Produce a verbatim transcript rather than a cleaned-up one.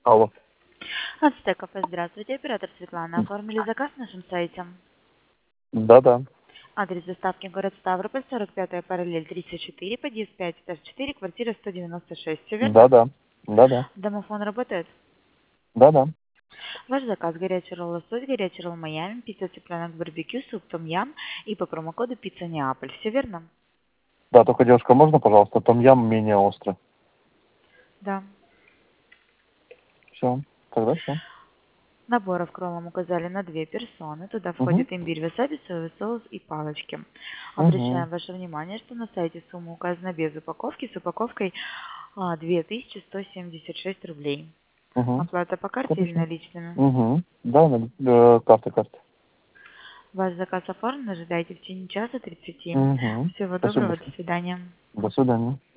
Алло. Ацтек кафе, здравствуйте. Оператор Светлана. Оформили заказ на нашем сайте. Да-да. Адрес доставки город Ставрополь, сорок пятая параллель, тридцать четыре, подъезд пять, этаж четыре, квартира сто девяносто шесть. Все верно? Да-да. Да-да. Домофон работает? Да-да. Ваш заказ: горячий ролл лосось, горячий ролл Майами, пицца цыпленок барбекю, суп том-ям и по промокоду пицца Неаполь. Все верно? Да, только, девушка, можно, пожалуйста, том-ям менее острый? Да. Все. Тогда все. Наборов к роллам указали на две персоны. Туда Угу. входит имбирь, васаби, соевый соус и палочки. Угу. Обращаем ваше внимание, что на сайте сумма указана без упаковки, с упаковкой а, две тысячи сто семьдесят шесть рублей. Угу. Оплата по карте или Хорошо. наличными? Угу. Да, на- э, карта, карта. Ваш заказ оформлен, ожидайте в течение часа тридцати. Угу. Всего Спасибо доброго, до большое. свидания. До свидания.